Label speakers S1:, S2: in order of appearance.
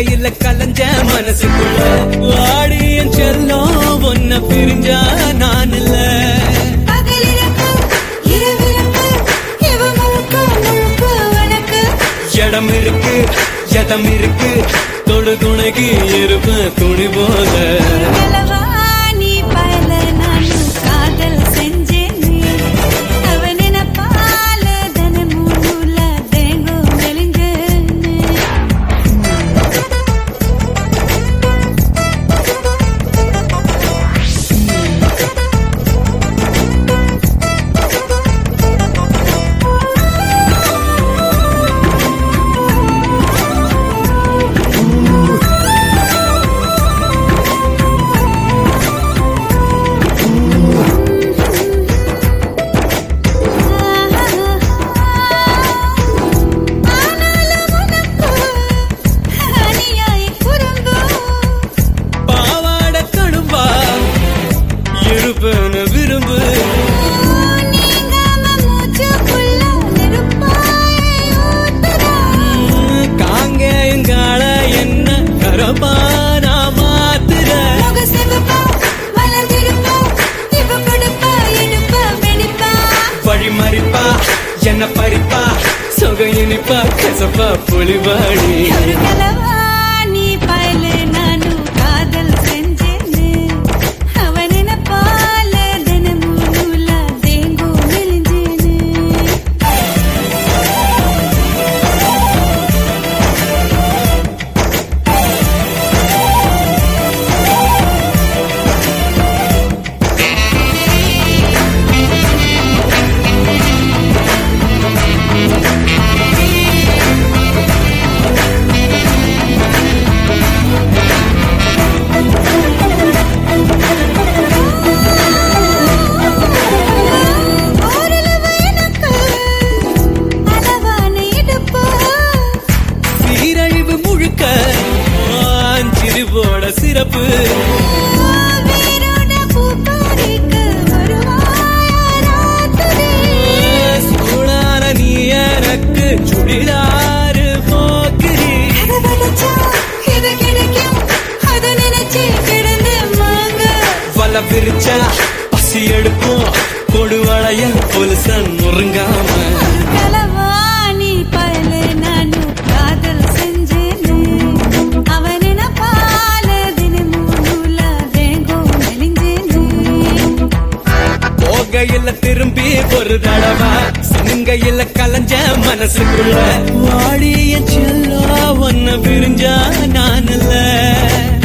S1: கங்கையில கலஞ்ச மனசுக்குள்ள வாடி என் செல்லம் ஒன்ன பிரிஞ்சா நான் இல்ல. இடம் இருக்கு எதம் இருக்கு தொடு துணைக்கு இருப்ப துணி போல. விரும்பு காங்கேயங்கால என்ன கரபானா மாத்துற வழி மறிப்பா என்ன பறிப்பா சொக இனிப்பா கசப்பா புலிவாடி. சிறுபோட சிறப்பு சூடான நீ எனக்கு சுடிதாரு போக்குறி வல பிரிச்சா பசி எடுப்போம் கொடுவளையல் பொலிசன் முருங்காம. கையில திரும்பி ஒரு தடவை சிங்கையில கலஞ்ச மனசுக்குள்ள வாடிய செல்ல ஒன்ன பிரிஞ்சா நான் இல்ல.